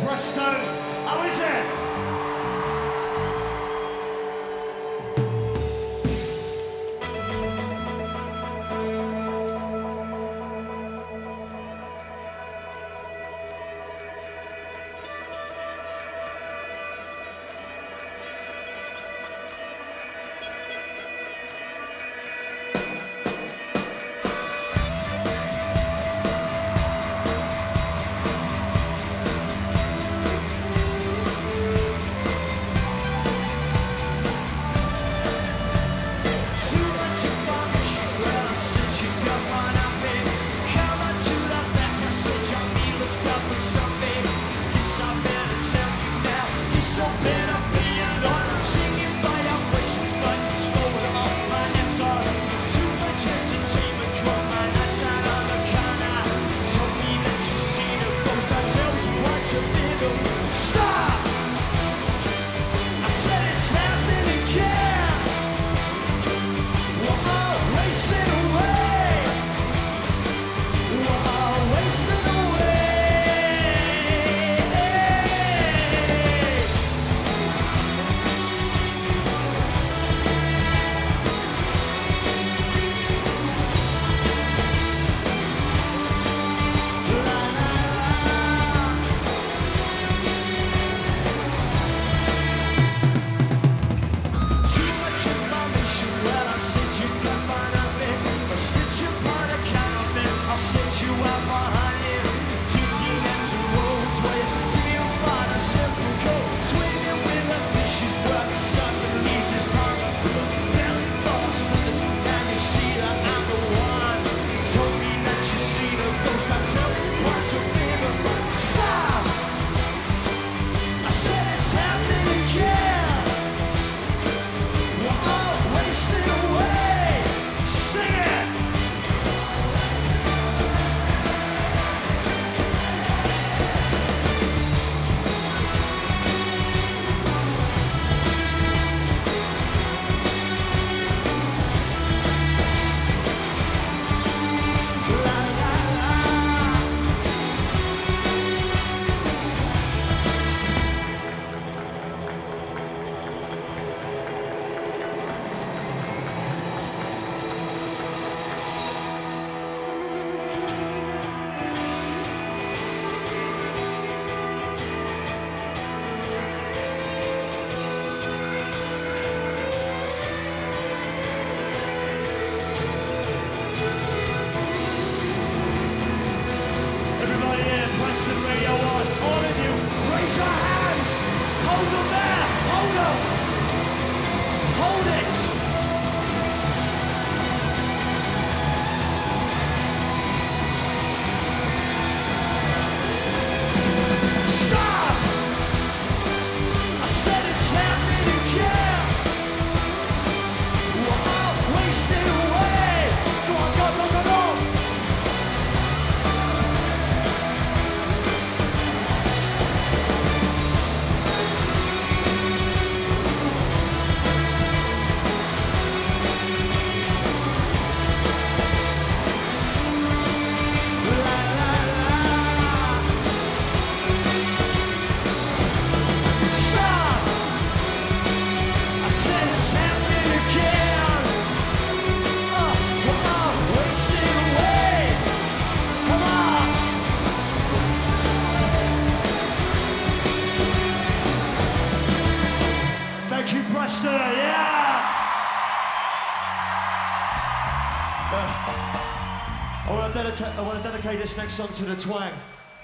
Presto, how is it? Radio 1, all of you, raise your hands. Hold them there. Hold them. Hold it. Stop. I said it's happening again. We're all wasting away. Go on, go, go, go, go. Thank you, Presta, yeah! I want to dedicate this next song to the twang.